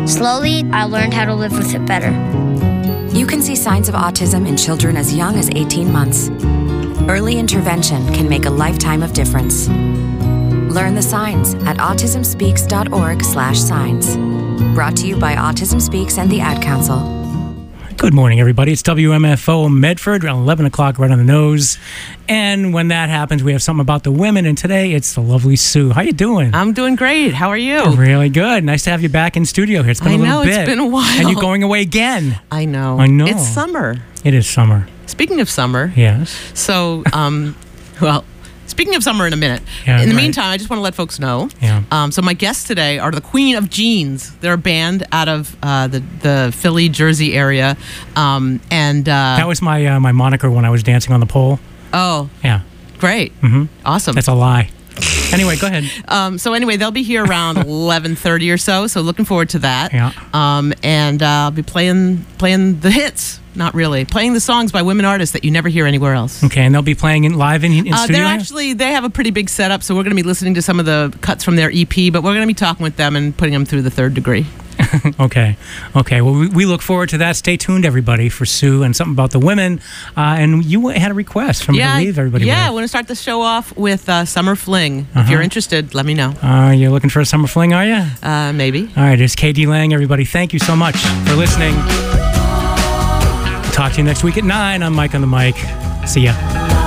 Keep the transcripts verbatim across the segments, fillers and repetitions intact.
Slowly, I learned how to live with it better. You can see signs of autism in children as young as eighteen months. Early intervention can make a lifetime of difference. Learn the signs at autism speaks dot org slash signs. Brought to you by Autism Speaks and the Ad Council. Good morning, everybody. It's W M F O Medford, around eleven o'clock, right on the nose. And when that happens, we have something about the women. And today, it's the lovely Sue. How you doing? I'm doing great. How are you? Really good. Nice to have you back in studio here. It's been I a little know, bit. it's been a while. And you're going away again. I know. I know. It's summer. It is summer. Speaking of summer. Yes. So, um, well, speaking of summer in a minute. Yeah, in the right. meantime, I just want to let folks know. Yeah. Um, so my guests today are the Queen of Jeans. They're a band out of uh, the, the Philly, Jersey area. Um, and uh, That was my uh, my moniker when I was dancing on the pole. Oh. Yeah. Great. Mm-hmm. Awesome. That's a lie. Anyway, go ahead. Um, so anyway, they'll be here around eleven thirty or so. So looking forward to that. Yeah. Um, and uh, I'll be playing playing the hits. Not really playing the songs by women artists that you never hear anywhere else. Okay, and they'll be playing in, live in, in Uh, studio? they're actually they have a pretty big setup, so we're going to be listening to some of the cuts from their E P. But we're going to be talking with them and putting them through the third degree. Okay. Okay. Well, we, we look forward to that. Stay tuned, everybody, for Sue and something about the women. Uh, and you had a request from yeah, to leave everybody Yeah, I with. want to start the show off with uh, Summer Fling. Uh-huh. If you're interested, let me know. Uh, you're looking for a summer fling, are you? Uh, maybe. All right. It's K D Lang, everybody. Thank you so much for listening. Talk to you next week at nine. I'm Mike on the mic. See ya.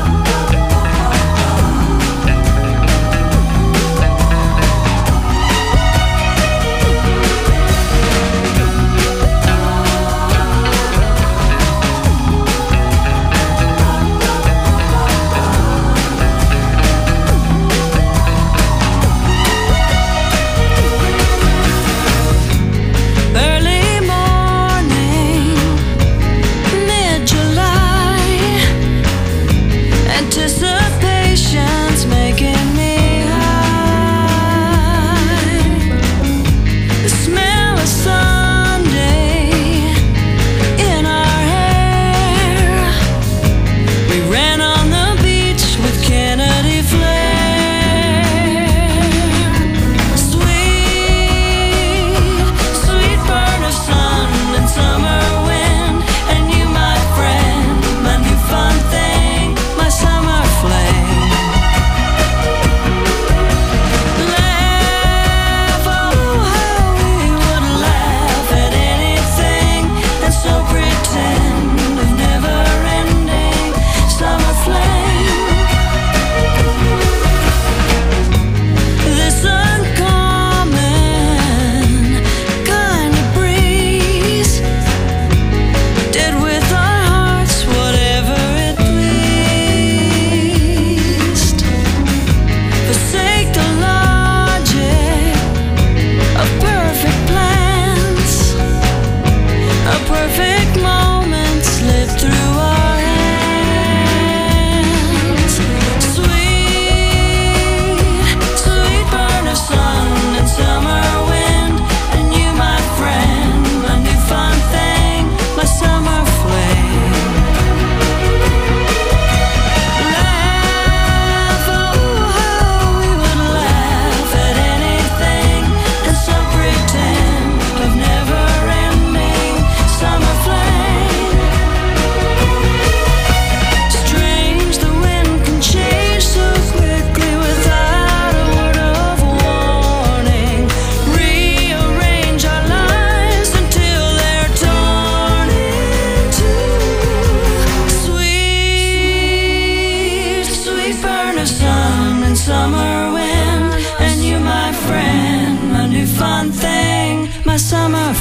Summer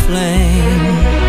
flame.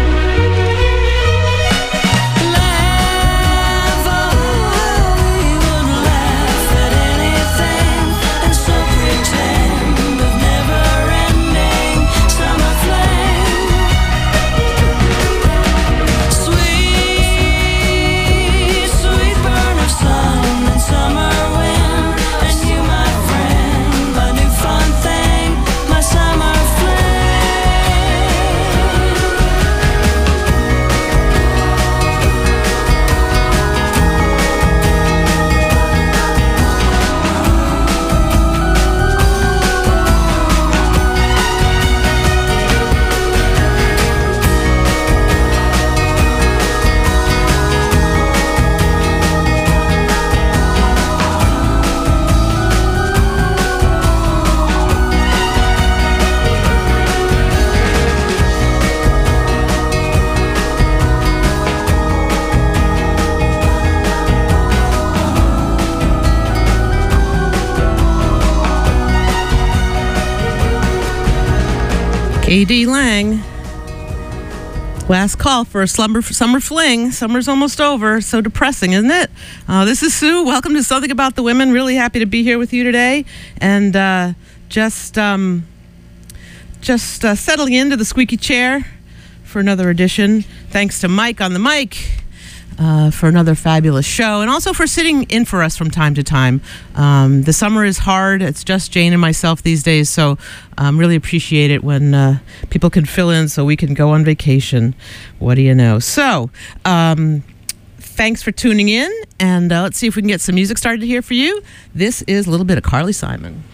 K D Lang. Last call for a slumber, summer fling. Summer's almost over. So depressing, isn't it? Uh, this is Sue. Welcome to Something About the Women. Really happy to be here with you today. And uh, just um, just uh, settling into the squeaky chair for another edition. Thanks to Mike on the mic uh, for another fabulous show. And also for sitting in for us from time to time. Um, the summer is hard. It's just Jane and myself these days. So um, really appreciate it when uh, people can fill in so we can go on vacation. What do you know? So um, thanks for tuning in. And uh, let's see if we can get some music started here for you. This is a little bit of Carly Simon.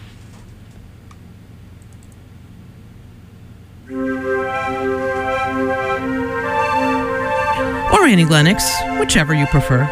Or Annie Lennox, whichever you prefer.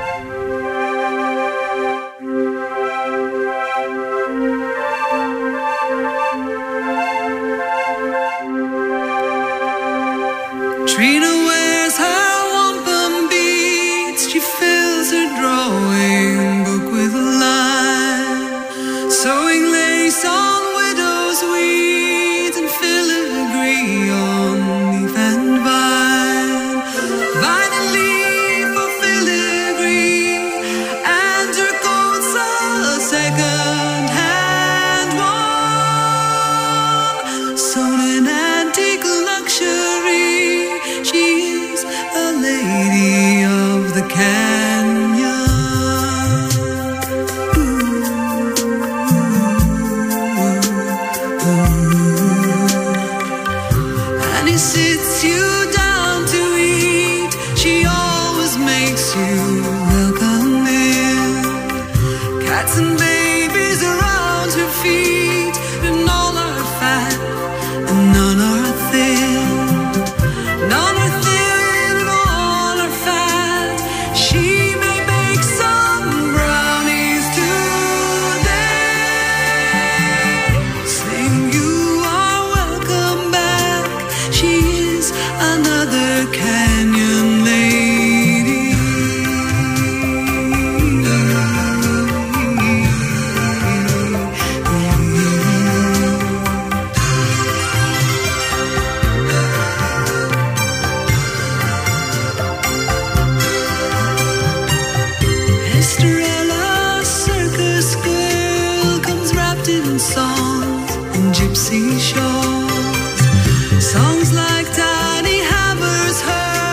Trina wears her wampum beads. She fills her drawing book with a line, sewing lace on widow's weeds and filigree on leaf and vine. Vine and leaf for filigree, and her coat's a second-hand one, sewn in antique luxury. She's a lady of the canyon. Ooh, ooh. And he sits you down to eat. She always makes you welcome in. Cats and babies around her feet, and all are fat and none are thin. None are thin and all are fat. She may make some brownies today. Saying you are welcome back. She is another canyon lady. Estrella, circus girl, comes wrapped in songs and gypsy shawls. Songs like tiny hammers heard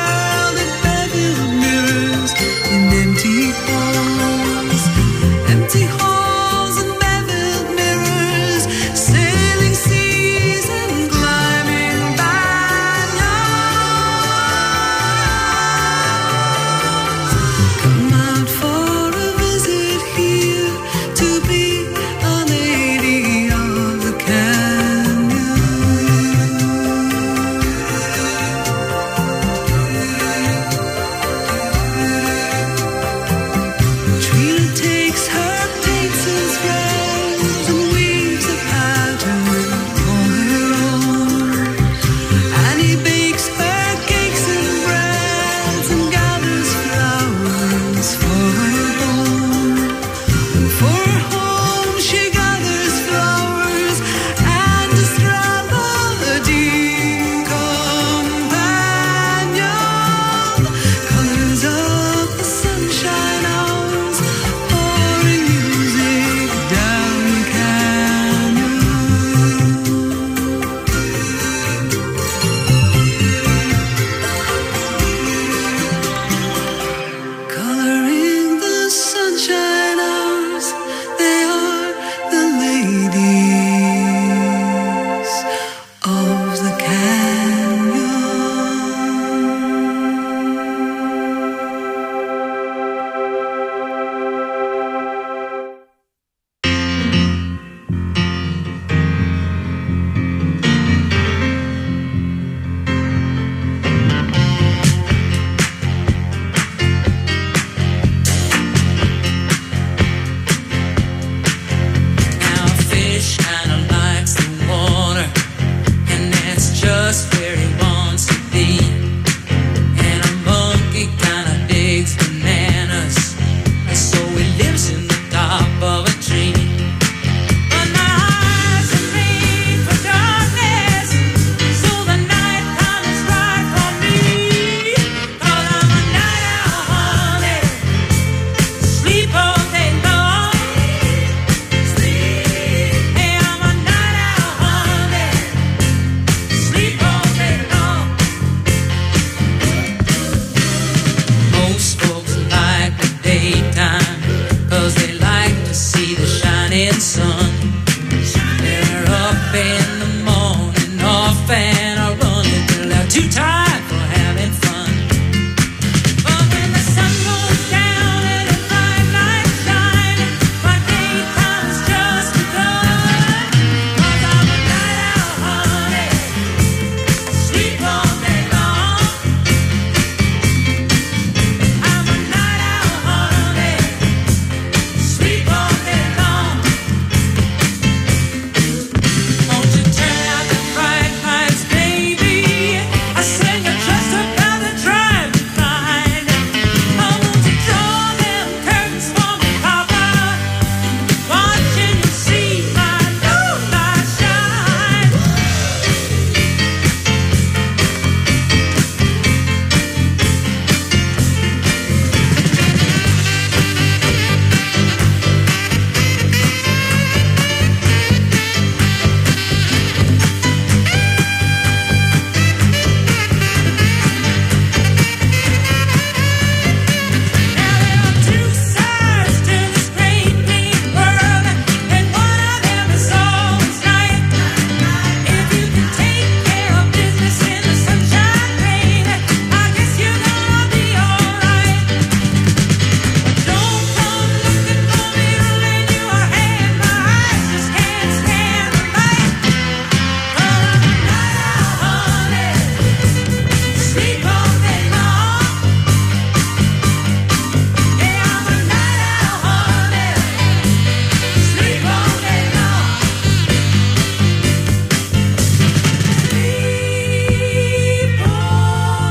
too tired for having fun. But when the sun goes down and the bright lights shine, my daytime's just begun. 'Cause I'm a night owl, honey, sleep all day long. I'm a night owl, honey, sleep all day long. Won't you turn out the bright lights, baby? I said you're just about to drive me blind. Oh, won't you draw them curtains for me, Papa? Watching you see my moonlight shine. Now there are two sides to this great big world, and one of them is always right. If you can take care of business in the sunshine rain, I guess you're gonna be alright. Don't come looking for me to lend you a hand. My eyes just can't stand the light. 'Cause I'm a night owl, honey, sleep all day long. Yeah, I'm a night owl, honey, sleep all day long. Sleep all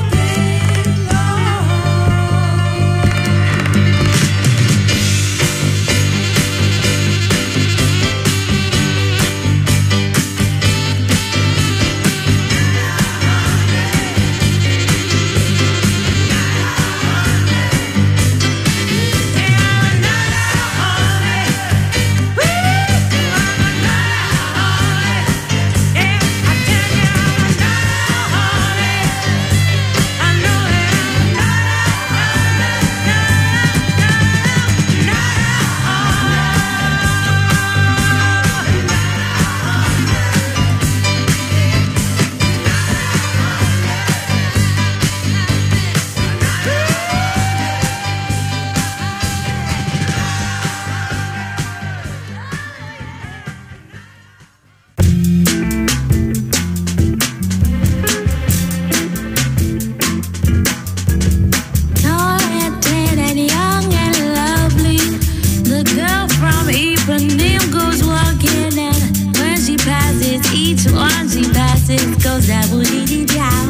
Tall and tan and young and lovely, the girl from Ipanema goes walking, and when she passes, each one she passes goes that woody down.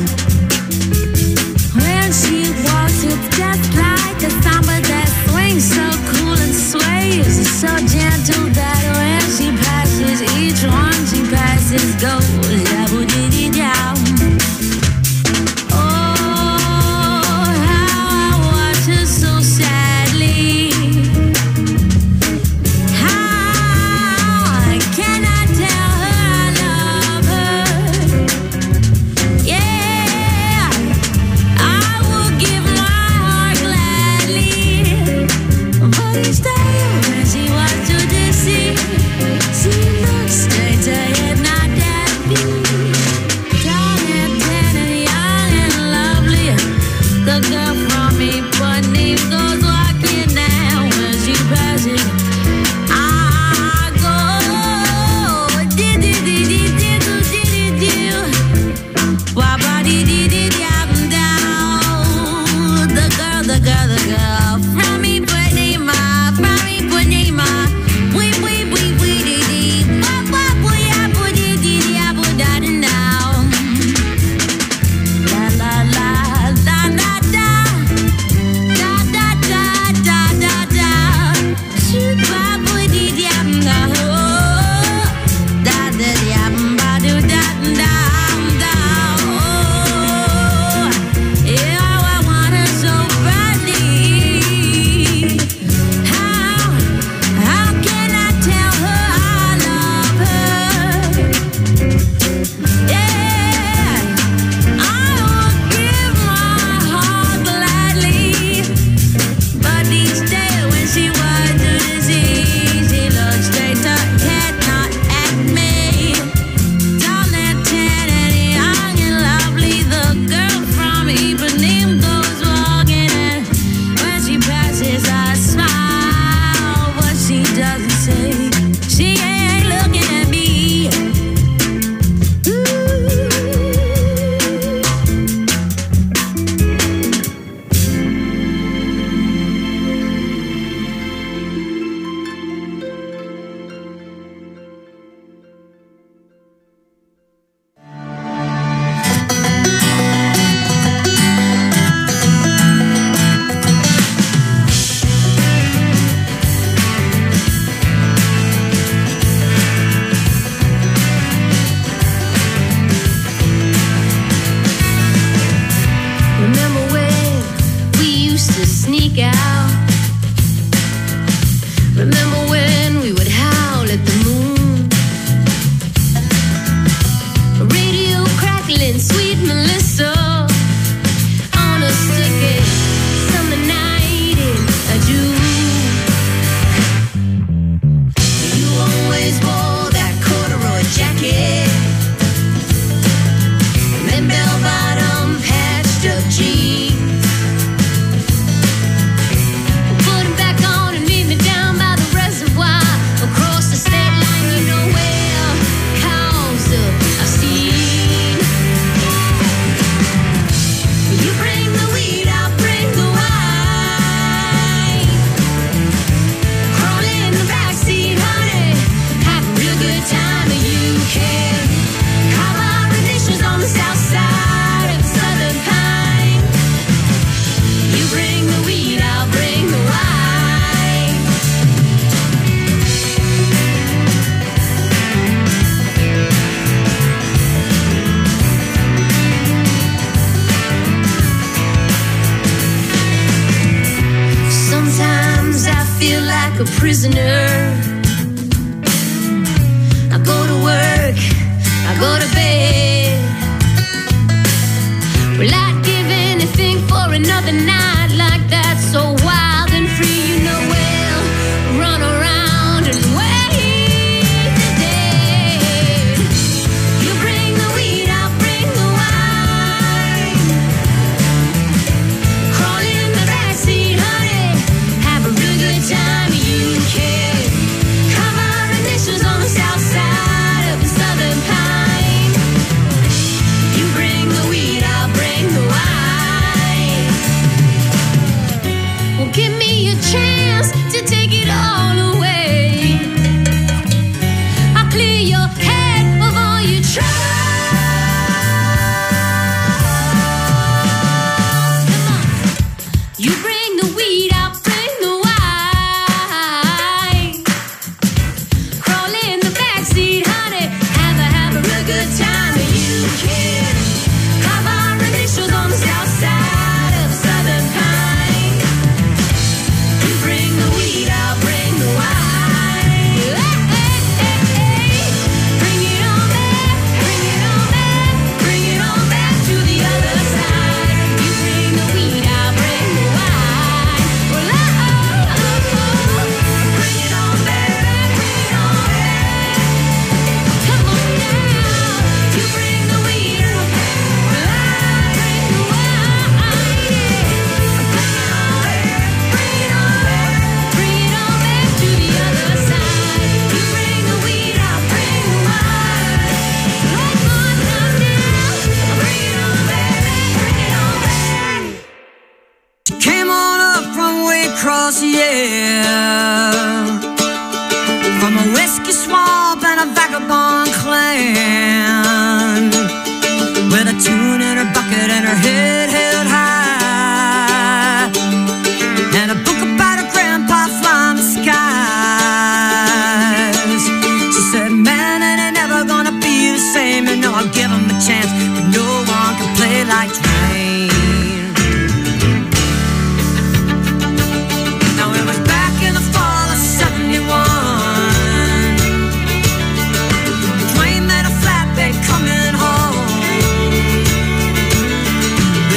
When she walks, it's just like a samba that swings so cool and sways, so gentle that when she passes, each one she passes goes that woody down. Oh, how I watch her so sadly. How can I tell her I love her? Yeah, I will give my heart gladly. But each day when she walks to the sea, she looks straight ahead, not that beat. Tall and tan and young and lovely, the girl from Ipanema goes walking down. When she passes, I go di di di di di do di di di, wa ba di di di down down. The girl, the girl, the girl from Ipanema, from Ipanema. We we we we di di, wa wa we ya bu di di di ya bu da da now. La la la la la da, da da da da da da. Shoot ba bu di di am da ho, da da di am ba do da da da. Oh. sneak out. Remember when we would howl at the moon? Radio crackling, sweet Melissa on a sticky summer night in a June. You always wore that corduroy jacket and then bell-bottom patched up jeans. Put 'em back on and meet me down by the reservoir across the state line. You know well, 'cause uh, I've seen. You bring the weed, I'll bring the wine. Crawl in the backseat, honey, have a real good time, and you can carve our initials on the south side of Southern Pine. You bring the weed, I'll bring the wine. Sometimes I feel like a prisoner. I go to work, I go to bed. Well, I'd give anything for another night like that, so wild and free, you know well. Run around and wait the dead. You bring the weed, I'll bring the wine. Crawl in the backseat, honey, have a real good time. You can carve our initials on the south side of the Southern Pine. You bring the weed, I'll bring the wine. Well, give me a chance to take it all away. I'll clear your head of all your troubles. Come on. You bring the weed, I'll bring the wine. Crawl in the backseat, honey, have a have a real good time, and you can carve our initials on the south side of Southern Pine. You bring the weed, I'll bring the wine. Hey, hey, hey, hey. Bring it on back, bring it on back, bring it on back to the other side. You bring the weed, I'll bring the wine. Well, oh, oh, oh, oh. Bring it on back, bring it on back. Come on now, you bring the weed, well, I bring the wine. Yeah. Bring it on back, bring it on back, bring it on back to the other side. You bring the weed, I'll bring the wine. Like on now, now, bring it on back, bring it on back. Came on up from way across the air, from a whiskey swamp and a vagabond clan, with a tune in her bucket and her head held high, and a book about her grandpa flying the skies. She said, man, it ain't never gonna be the same, and no, I'll give him a chance, but no one can play like Twain. Now it was back in the fall of seventy-one. Twain made a flatbed coming home.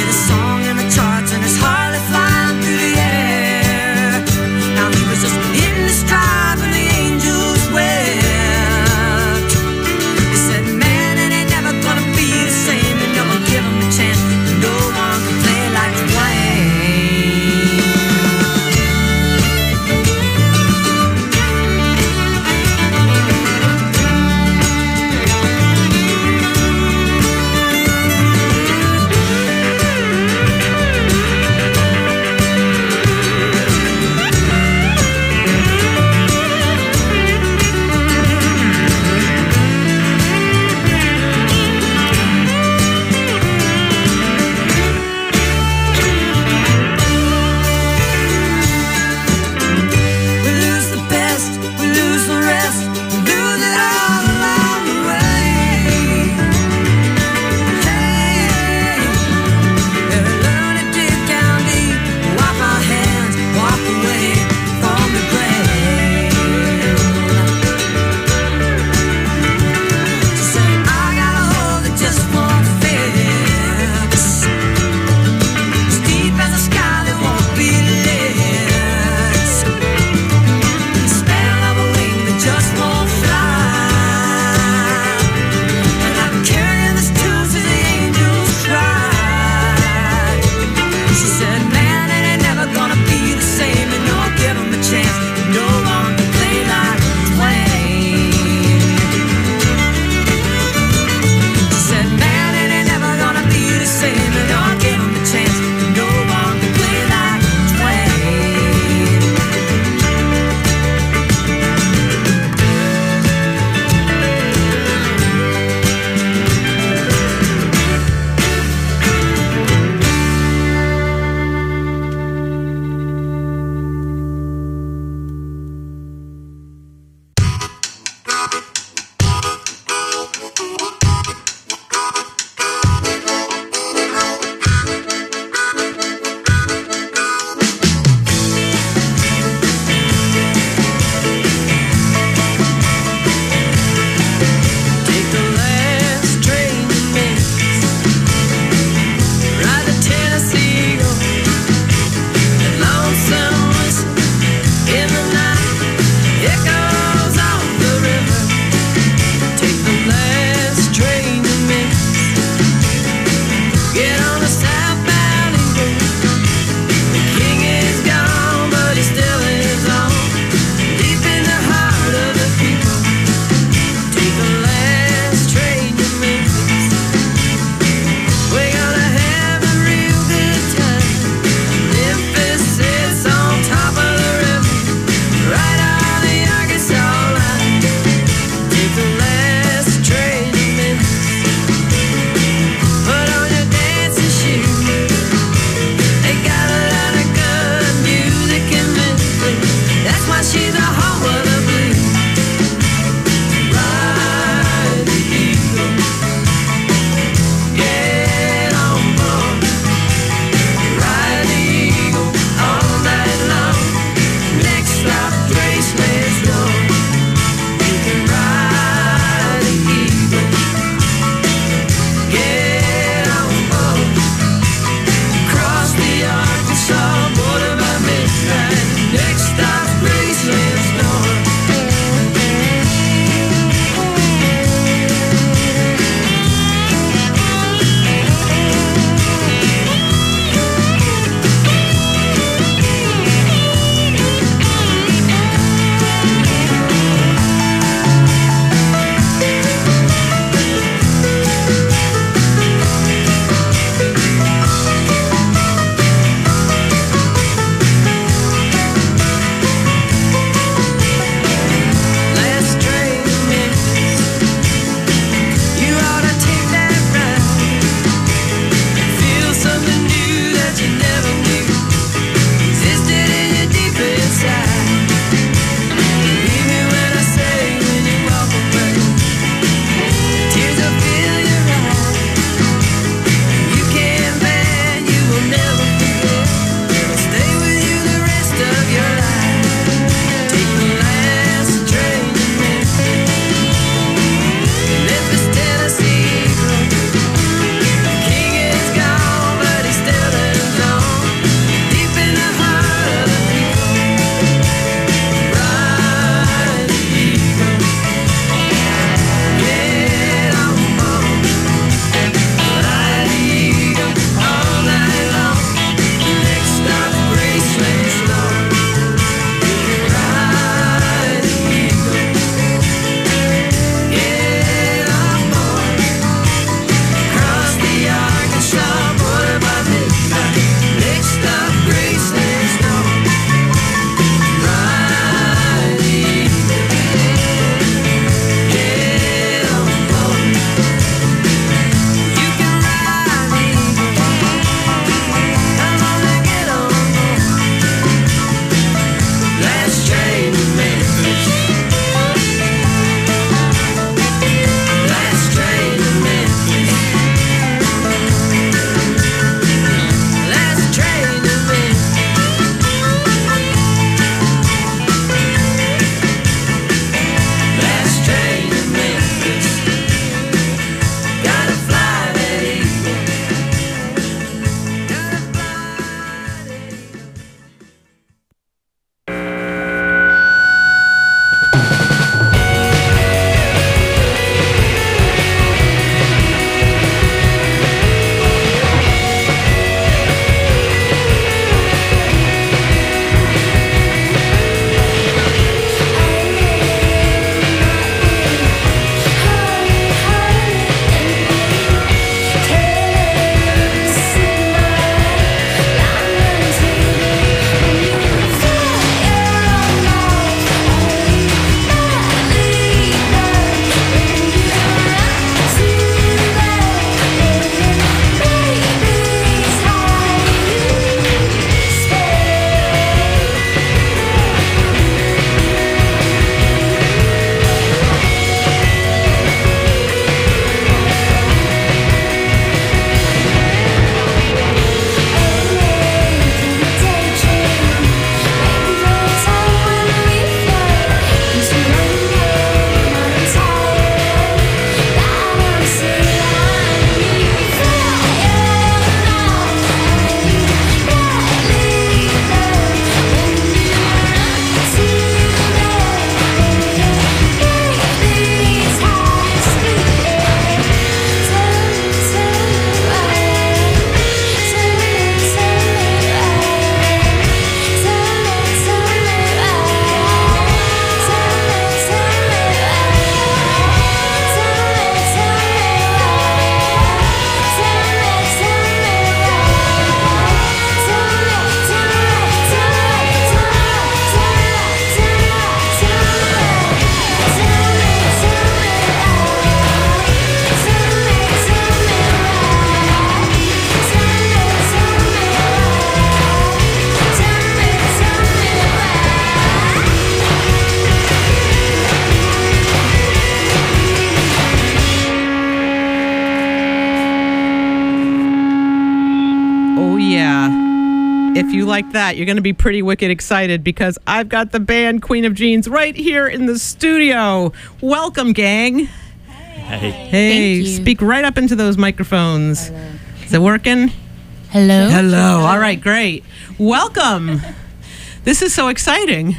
yeah. If you like that, you're going to be pretty wicked excited because I've got the band Queen of Jeans right here in the studio. Welcome, gang. Hey. Hey, speak right up into those microphones. Hello. Is it working? Hello. Hello. All right, great. Welcome. This is so exciting.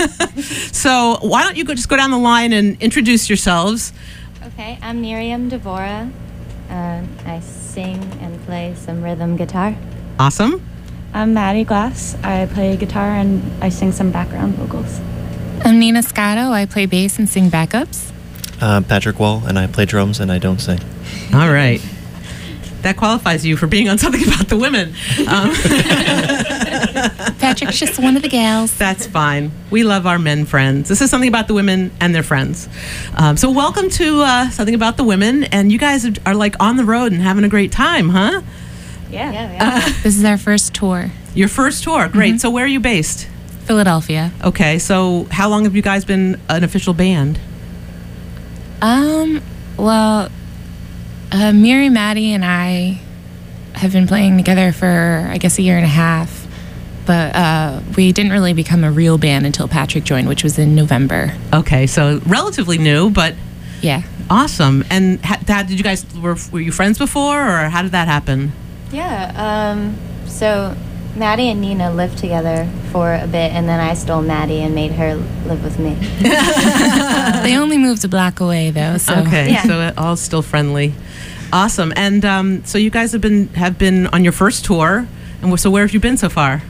So why don't you go, just go down the line and introduce yourselves. Okay, I'm Miriam Devora. Um, I sing and play some rhythm guitar. Awesome. I'm Maddie Glass. I play guitar and I sing some background vocals. I'm Nina Scotto. I play bass and sing backups. Uh, Patrick Wall, and I play drums and I don't sing. All right. That qualifies you for being on Something About the Women. Um, Patrick's just one of the gals. That's fine. We love our men friends. This is Something About the Women and their friends. Um, so welcome to uh, Something About the Women. And you guys are like on the road and having a great time, huh? Yeah. Yeah, we are. This is our first tour. Your first tour. Great. So where are you based? Philadelphia. Okay. So how long have you guys been an official band? Um, well, uh, Miri, Maddie, and I have been playing together for, I guess, a year and a half. But uh, we didn't really become a real band until Patrick joined, which was in November. Okay. So relatively new, but Yeah. awesome. And ha- Dad, did you guys, were, were you friends before or how did that happen? Yeah, um, so Maddie and Nina lived together for a bit, and then I stole Maddie and made her live with me. They only moved a block away, though. So Okay, Yeah. so it all still friendly, awesome. And um, so you guys have been have been on your first tour, and wh- so where have you been so far?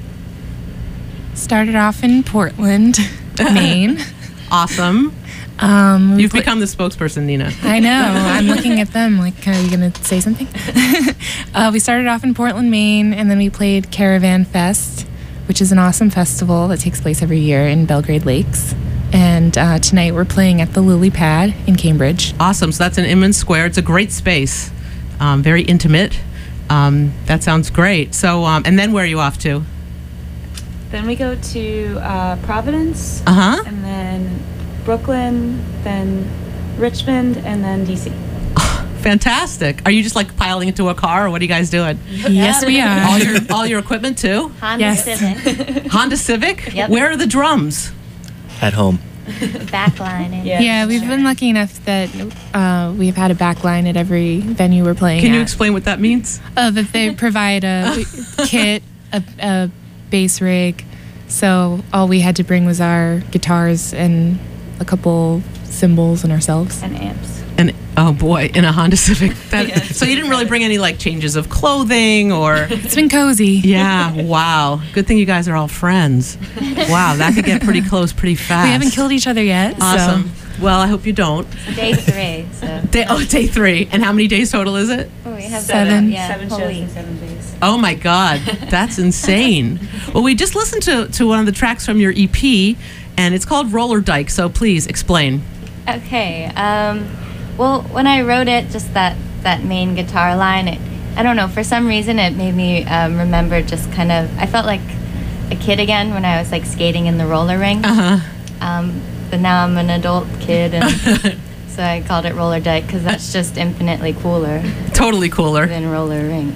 started off in Portland, Maine. Awesome. Um, we You've pla- become the spokesperson, Nina. I know. I'm looking at them like, are you going to say something? uh, we started off in Portland, Maine, and then we played Caravan Fest, which is an awesome festival that takes place every year in Belgrade Lakes. And uh, tonight we're playing at the Lily Pad in Cambridge. Awesome. So that's in Inman Square. It's a great space, um, very intimate. Um, that sounds great. So, um, and then where are you off to? Then we go to uh, Providence, Uh huh. and then Brooklyn, then Richmond, and then D C. Fantastic. Are you just like piling into a car, or what are you guys doing? Yes, we All are. your all your equipment too? Honda Yes. Civic, Honda Civic. Yep. Where are the drums? At home. backline. And Yeah. Yeah, we've been lucky enough that uh, we've had a back line at every venue we're playing Can you at. explain what that means? Oh, that they provide a kit, a, a bass rig. So all we had to bring was our guitars and a couple cymbals and ourselves. And amps. And oh boy, in a Honda Civic. That, so you didn't really bring any like changes of clothing or. It's been cozy. Yeah. Wow. Good thing you guys are all friends. Wow, that could get pretty close pretty fast. We haven't killed each other yet. Awesome. Well, I hope you don't. day three, so. Day, oh, day three. And how many days total is it? Oh, we have Seven. Yeah, Seven whole shows week. in seven days. Oh my God, that's insane. Well, we just listened to, to one of the tracks from your E P, and it's called Roller Dyke. So please explain. Okay. Um, well, when I wrote it, just that, that main guitar line, it, I don't know, for some reason it made me um, remember just kind of, I felt like a kid again when I was like skating in the roller rink. Uh huh. Um, but now I'm an adult kid, and so I called it Roller Dyke because that's just infinitely cooler Totally cooler. than roller rink.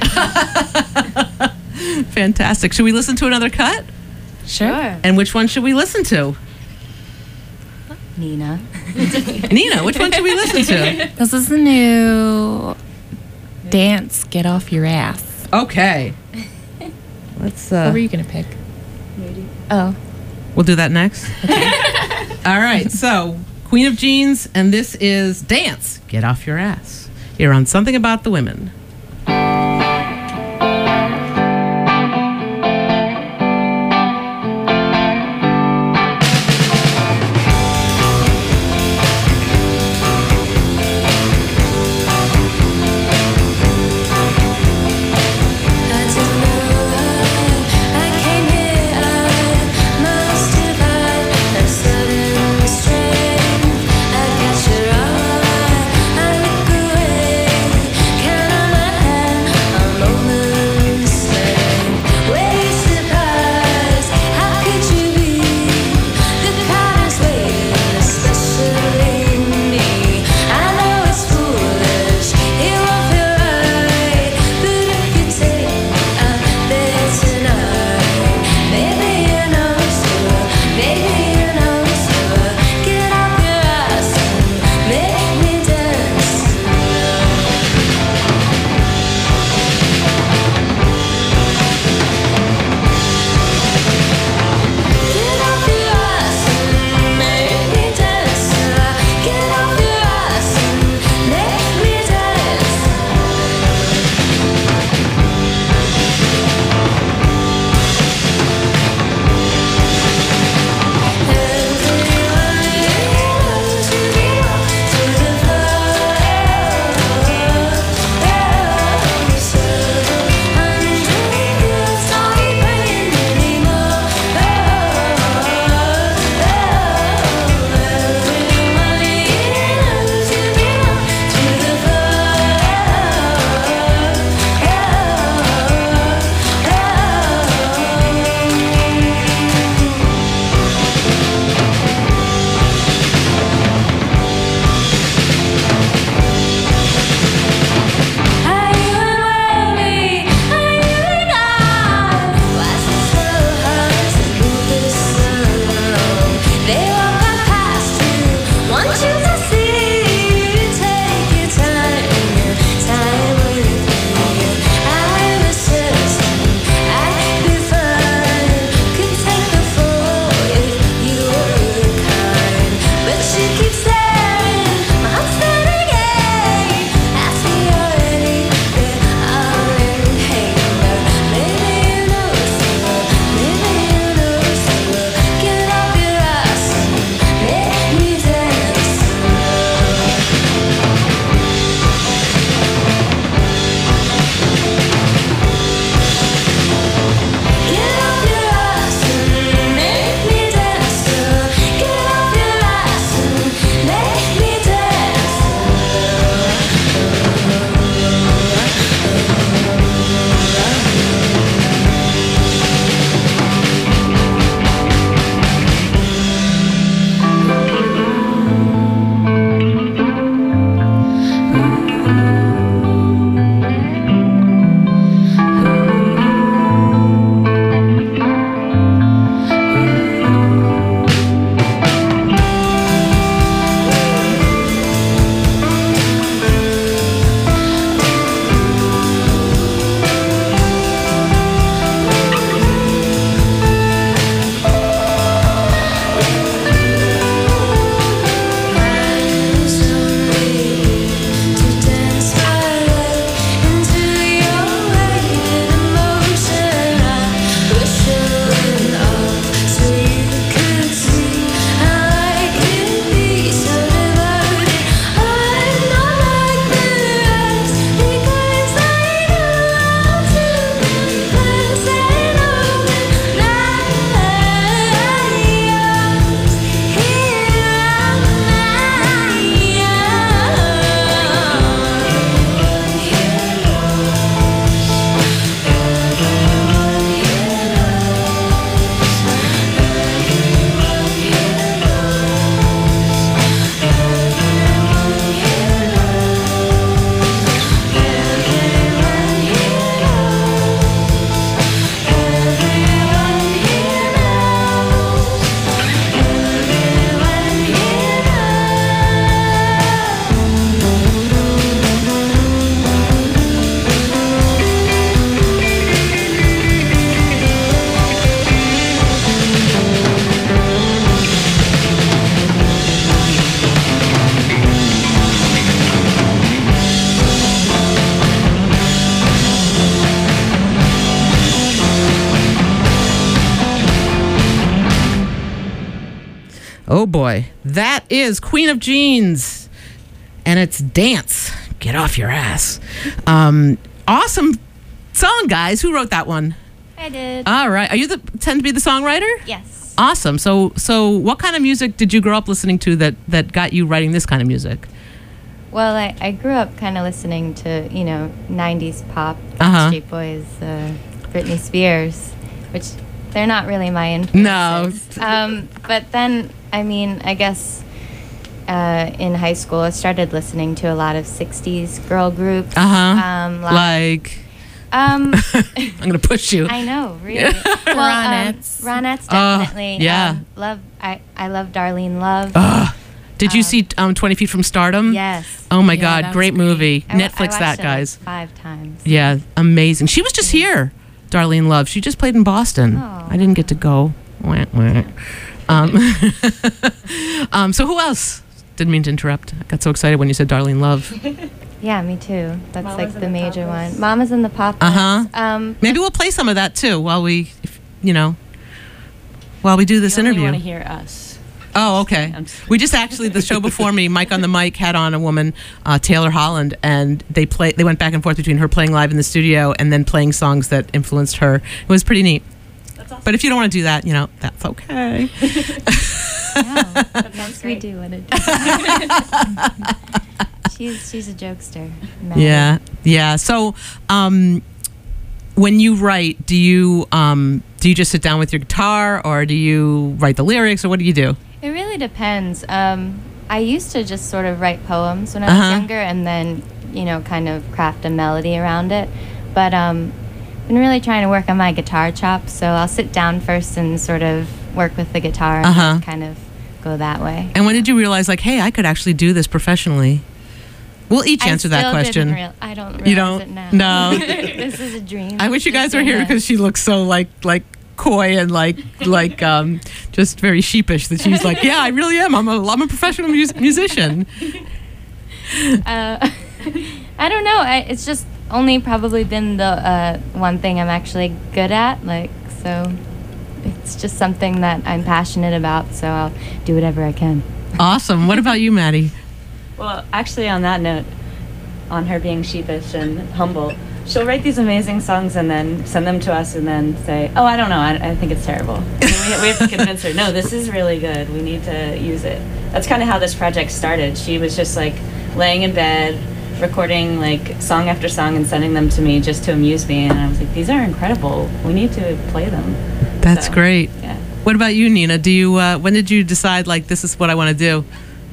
Fantastic. Should we listen to another cut? Sure. And which one should we listen to? Nina. Nina, which one should we listen to? This is the new dance, Get Off Your Ass. Okay. Let's, What were uh, you going to pick? Oh. we'll do that next. All right. So, Queen of Jeans, and this is Dance, Get Off Your Ass. Here on Something About the Women. Can I Oh boy, that is Queen of Jeans, and it's Dance. Get off your ass. Um, awesome song, guys. Who wrote that one? I did. All right. Are you the tend to be the songwriter? Yes. Awesome. So, so what kind of music did you grow up listening to that that got you writing this kind of music? Well, I, I grew up kind of listening to, you know, nineties pop, Uh-huh. Street Boys, uh, Britney Spears, which they're not really my No. influences. Um, but then, I mean, I guess uh, in high school, I started listening to a lot of sixties girl groups. Uh huh. Um, lot- Like, um, I'm gonna push you. I know, really. well, Ronettes. Um, Ronettes, Oh, definitely. yeah. Um, love. I, I love Darlene Love. Ugh. Did you Um, see um, twenty Feet from Stardom? Yes. Oh my Yeah, God, that was great great. movie. I wa- I Netflix watched that, it, like, guys. five times. Yeah, amazing. She was just here, Darlene Love. She just played in Boston. Oh. I didn't get to go. Wah, wah. Um, um, so who else? Didn't mean to interrupt. I got so excited when you said Darlene Love. Yeah, me too. That's Mamas like and the the major Papas. one. Mama's in the Pop. Uh-huh. Um, Maybe we'll play some of that too while we, if, you know, while we do this You only interview. want to hear us. Oh, okay. I'm just- We just actually the show before me, Mike on the Mic had on a woman, uh, Taylor Holland, and they play. They went back and forth between her playing live in the studio and then playing songs that influenced her. It was pretty neat. That's awesome. But if you don't want to do that, you know, that's okay. no, That sounds we great. do want to do. she's she's a jokester. Maddie. Yeah, yeah. So, um, when you write, do you um, do you just sit down with your guitar, or do you write the lyrics, or what do you do? It really depends. Um, I used to just sort of write poems when I was Uh-huh. younger, and then you know, kind of craft a melody around it. But um, been really trying to work on my guitar chops, so I'll sit down first and sort of work with the guitar and Uh-huh. then kind of go that way. And when did you realize, like, hey, I could actually do this professionally? We'll each I answer still that question. Didn't real- I don't realize You don't? it now. No. This is a dream. I wish you Just guys were saying here that. because she looks so like like coy and like like um, just very sheepish that she's like, yeah, I really am. I'm a I'm a professional mus- musician. Uh, I don't know. I, it's just only probably been the uh, one thing I'm actually good at. Like, so it's just something that I'm passionate about. So I'll do whatever I can. Awesome. What about you, Maddie? Well, actually, on that note, on her being sheepish and humble, she'll write these amazing songs and then send them to us and then say, oh, I don't know, I, I think it's terrible. And then we, we have to convince her, no, this is really good. We need to use it. That's kind of how this project started. She was just like laying in bed, recording like song after song and sending them to me just to amuse me. And I was like, these are incredible. We need to play them. That's So, great. Yeah. What about you, Nina? Do you uh, when did you decide like this is what I want to do?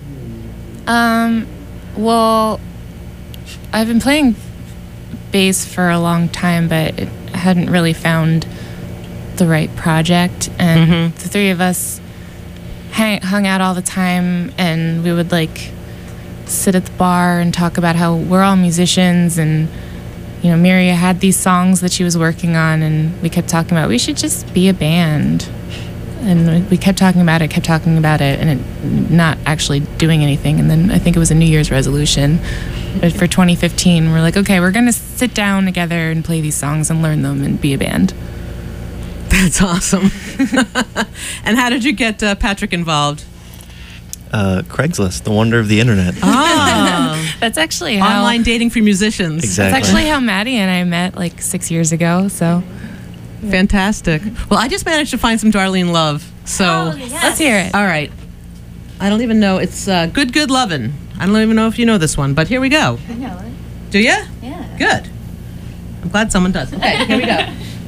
Um, well, I've been playing bass for a long time, but it hadn't really found the right project. And Mhm. the three of us hang, hung out all the time, and we would like sit at the bar and talk about how we're all musicians. And you know, Miria had these songs that she was working on, and we kept talking about we should just be a band. And we kept talking about it, kept talking about it, and it, not actually doing anything. And then I think it was a New Year's resolution. But for twenty fifteen, we're like, okay, we're going to sit down together and play these songs and learn them and be a band. That's awesome. And how did you get uh, Patrick involved? Uh, Craigslist, the wonder of the internet. Oh, That's actually how online dating for musicians. Exactly. That's actually how Maddie and I met like six years ago. So Fantastic. Well, I just managed to find some Darlene Love. So Oh, yes. let's hear it. all right. I don't even know. It's uh, Good Good Lovin'. I don't even know if you know this one, but here we go. I know it. Do you? Yeah. Good. I'm glad someone does. Okay, here we go.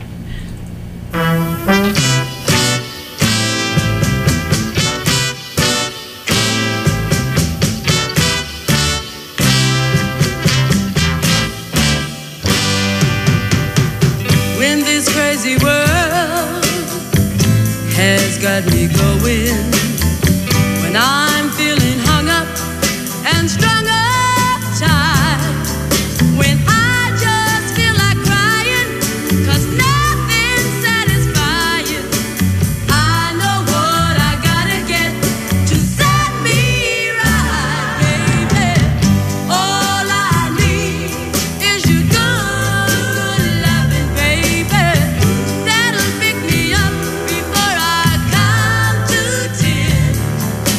When this crazy world has got me going, when I'm feeling hung up and strung up tight, when I just feel like crying 'cause nothing's satisfying, I know what I gotta get to set me right, baby. All I need is your good, good loving, baby. That'll pick me up before I come to ten.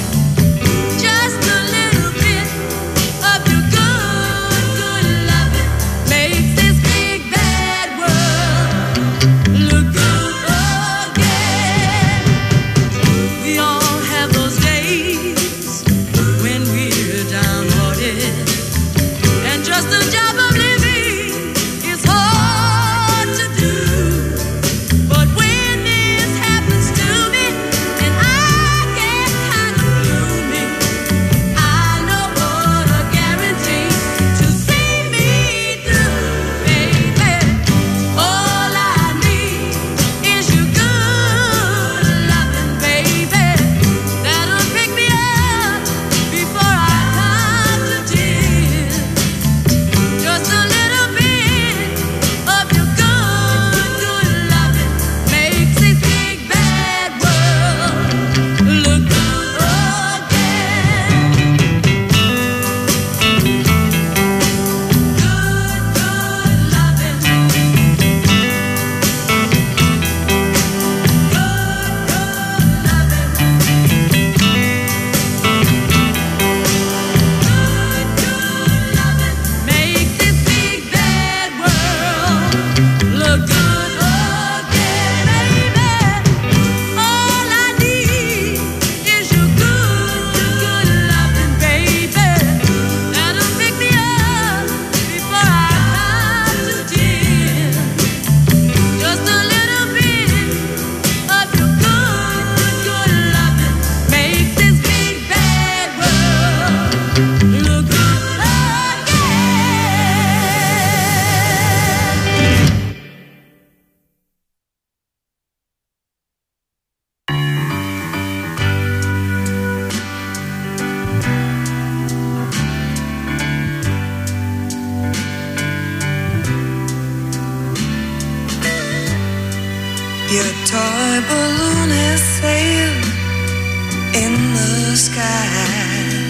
Your toy balloon has sailed in the sky.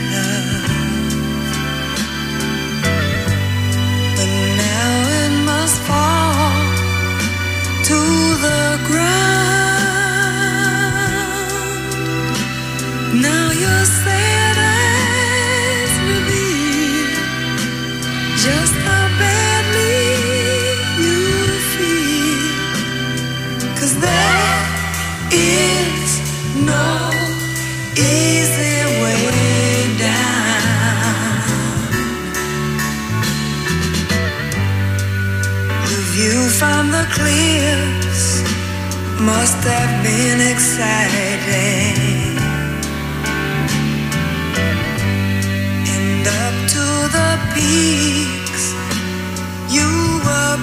But now it must fall to the ground. Now your sad eyes reveal just how badly you feel. 'Cause there is no easy way down. The view from the cliffs must have been exciting, and up to the peaks you were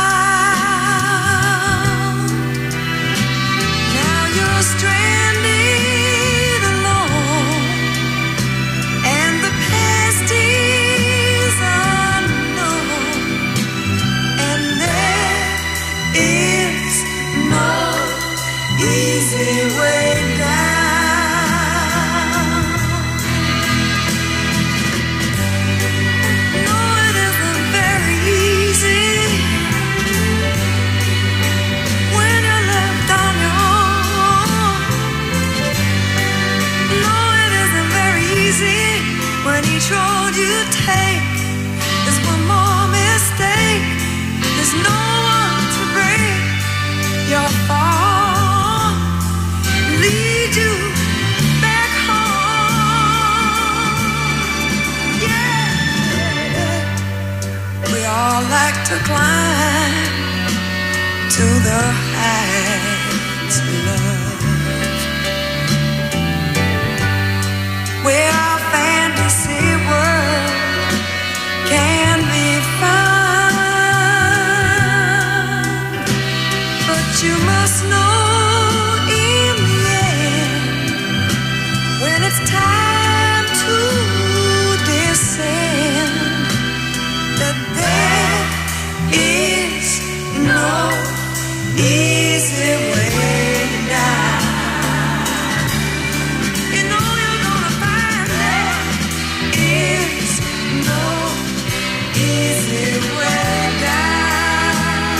bound. Now you're stranded alone, and the past is unknown, and there is no easy way down. No, it isn't very easy when you're left on your own. No, it isn't very easy when each road you take is one more mistake. There's no one to break your fall, lead you back home. Yeah, we all like to climb to the heights of love, where our fantasy world can be found. But you must know in the end, when it's time to descend, that there is no easy way down. You know you're gonna find there is no easy way down.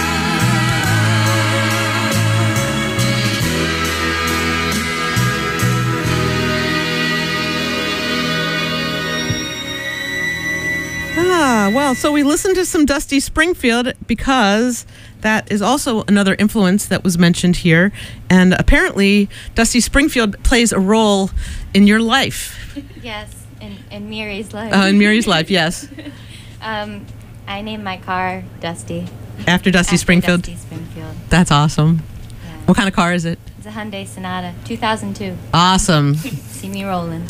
Ah, well, so we listened to some Dusty Springfield because that is also another influence that was mentioned here. And apparently, Dusty Springfield plays a role in your life. Yes, in, in Miri's life. Uh, in Miri's life, yes. um, I named my car Dusty. After Dusty After Springfield. Dusty Springfield. That's awesome. Yeah. What kind of car is it? It's a Hyundai Sonata, two thousand two. Awesome. See me rolling.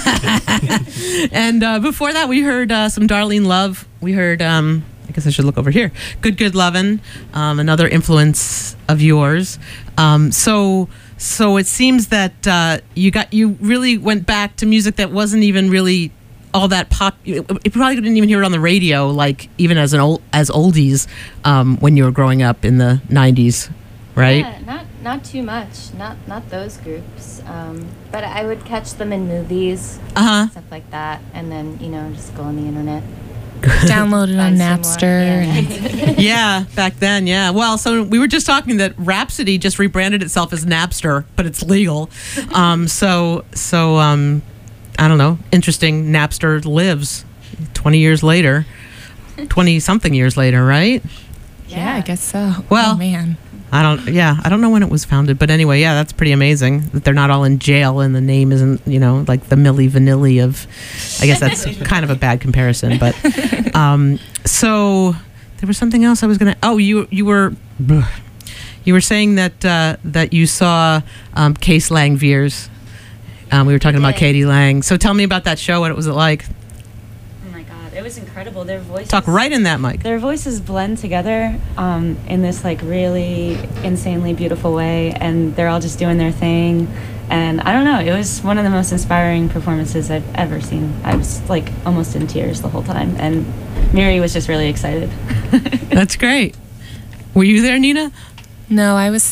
And uh, before that, we heard uh, some Darlene Love. We heard, um, I guess I should look over here. Good, Good Lovin', um, another influence of yours. Um, so, so it seems that uh, you got you really went back to music that wasn't even really all that pop. You you probably didn't even hear it on the radio, like even as an old as oldies um, when you were growing up in the nineties, right? Yeah, not not too much. Not not those groups. Um, but I would catch them in movies, Uh-huh. stuff like that, and then you know just go on the internet. Download it on Find some more. Napster. Yeah. Yeah, back then, yeah. Well, so we were just talking that Rhapsody just rebranded itself as Napster, but it's legal. Um, so, so um, I don't know. Interesting. Napster lives twenty years later, twenty something years later, right? Yeah, I guess so. Well, oh, man. I don't. Yeah, I don't know when it was founded, but anyway, yeah, that's pretty amazing that they're not all in jail and the name isn't, you know, like the Milli Vanilli of. I guess that's kind of a bad comparison, but um, so there was something else I was gonna. Oh, you you were you were saying that uh, that you saw um, Case Lang Veers. Um, we were talking about did. Katie Lang. So tell me about that show. What was it like? Oh my god, it was incredible. Their voices Talk right in that mic. Their voices blend together um, in this like really insanely beautiful way, and they're all just doing their thing. And I don't know, it was one of the most inspiring performances I've ever seen. I was like almost in tears the whole time, and Miri was just really excited. That's great. Were you there, Nina? No, I was sick.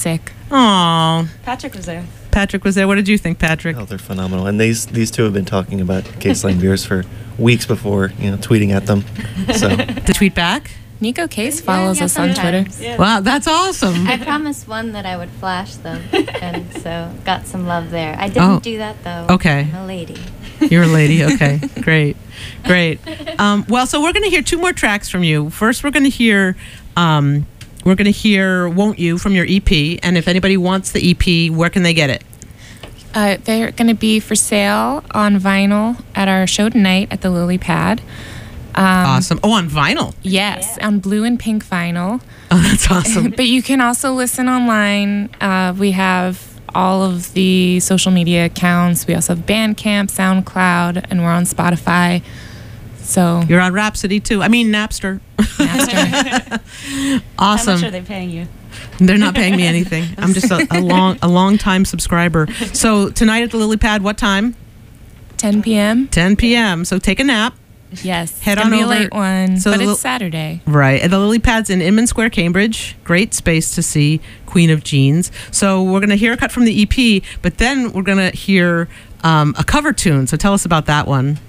Oh, Patrick was there. Patrick was there. What did you think, Patrick? Oh, they're phenomenal. And these these two have been talking about Case Line beers for weeks before, you know, tweeting at them. So To tweet back? Nico Case follows yeah, us on Twitter. sometimes. Yeah. Wow, that's awesome. I promised one that I would flash them, and so got some love there. I didn't Oh, do that though. okay. I'm a lady. You're a lady. Okay, great, great. Um, well, so we're going to hear two more tracks from you. First, we're going to hear, um, we're going to hear "Won't You" from your E P. And if anybody wants the E P, where can they get it? Uh, they're going to be for sale on vinyl at our show tonight at the Lily Pad. Um, Awesome. Oh, on vinyl. Yes, on blue and pink vinyl. Oh, that's awesome. But you can also listen online. Uh, we have all of the social media accounts. We also have Bandcamp, SoundCloud, and we're on Spotify. So You're on Rhapsody too. I mean Napster. Napster. Awesome. How much are they paying you? They're not paying me anything. I'm just a, a long, a long time subscriber. So tonight at the Lily Pad, what time? ten p.m. ten p.m. So take a nap. Yes, Head it's gonna on be over- a late one, so but the it's Lil- Saturday. Right. And the Lily Pad's in Inman Square, Cambridge. Great space to see Queen of Jeans. So we're going to hear a cut from the E P, but then we're going to hear um, a cover tune. So tell us about that one.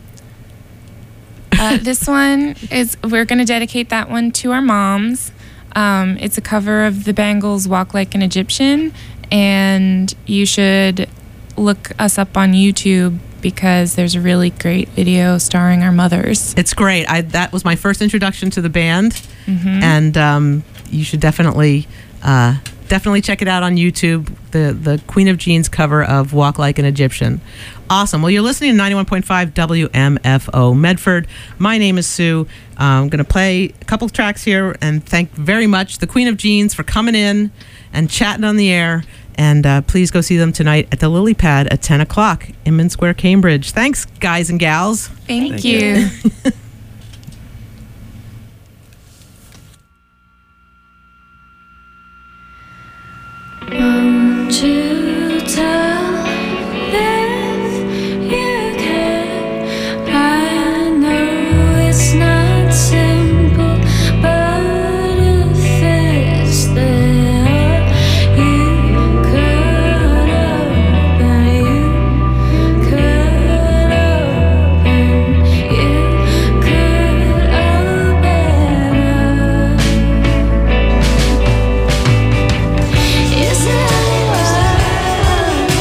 Uh, this one is, we're going to dedicate that one to our moms. Um, it's a cover of the Bangles' Walk Like an Egyptian, and you should look us up on YouTube because there's a really great video starring our mothers. It's great. I, that was my first introduction to the band, Mhm. and um, you should definitely uh, definitely check it out on YouTube. The the Queen of Jeans cover of "Walk Like an Egyptian." Awesome. Well, you're listening to ninety-one point five W M F O Medford. My name is Sue. Uh, I'm going to play a couple of tracks here and thank very much the Queen of Jeans for coming in and chatting on the air. And uh, please go see them tonight at the Lily Pad at ten o'clock, Inman Square, Cambridge. Thanks, guys and gals. Thank, Thank you. you. Won't you tell if you care? I know it's not simple, but if it's there, you could open, you could open, you could open up. Is there anyone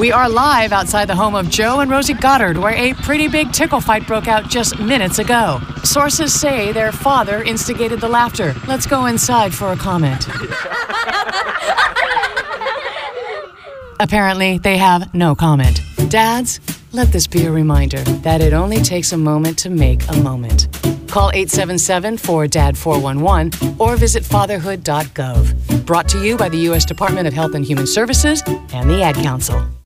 We are live outside the home of Joe and Rosie Goddard, where a pretty big tickle fight broke out just minutes ago. Sources say their father instigated the laughter. Let's go inside for a comment. Apparently, they have no comment. Dads, let this be a reminder that it only takes a moment to make a moment. Call eight seven seven, four D A D, four one one or visit fatherhood dot gov. Brought to you by the U S Department of Health and Human Services and the Ad Council.